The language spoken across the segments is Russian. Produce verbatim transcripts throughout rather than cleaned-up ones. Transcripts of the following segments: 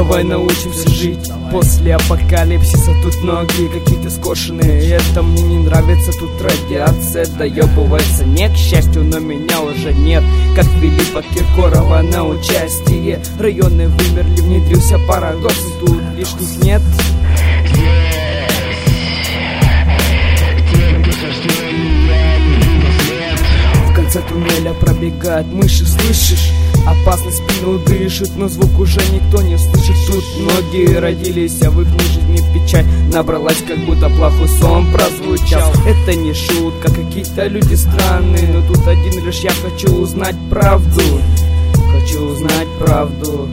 Давай научимся жить после апокалипсиса. Тут ноги какие-то скошенные, это мне не нравится. Тут радиация доебывается не к счастью, но меня уже нет. Как Филиппа Киркорова на участие. Районы вымерли, внедрился парадокс, и тут лишних нет. В конце туннеля пробегают мыши, слышишь? Опасность спину дышит, но звук уже никто не слышит. Тут многие родились, а в их жизни печаль набралась, как будто плохой сон прозвучал. Это не шутка, какие-то люди странные, но тут один лишь я хочу узнать правду. Хочу узнать правду.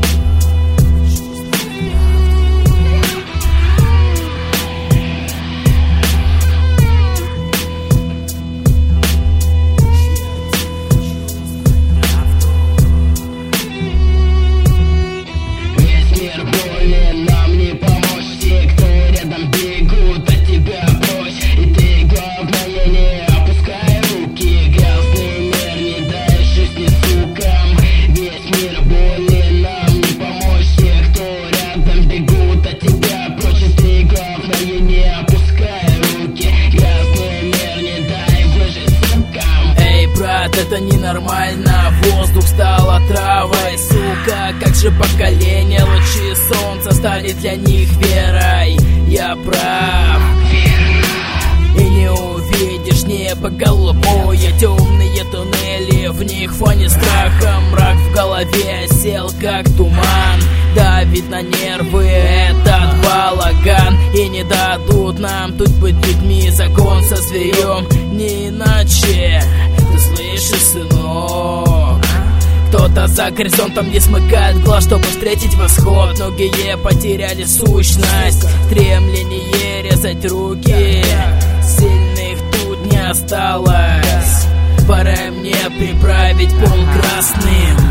Это ненормально, воздух стал отравой, сука. Как же поколение, лучи солнца стали для них верой. Я прав, и не увидишь небо голубое. Темные туннели, в них фоне страха. Мрак в голове сел как туман, давит на нервы этот балаган. И не дадут нам тут быть людьми, закон со зверем, не иначе. Ты слышишь, сынок? Кто-то за горизонтом не смыкает глаз, чтобы встретить восход. Многие потеряли сущность, стремление резать руки. Сильных тут не осталось, пора мне приправить пол красным.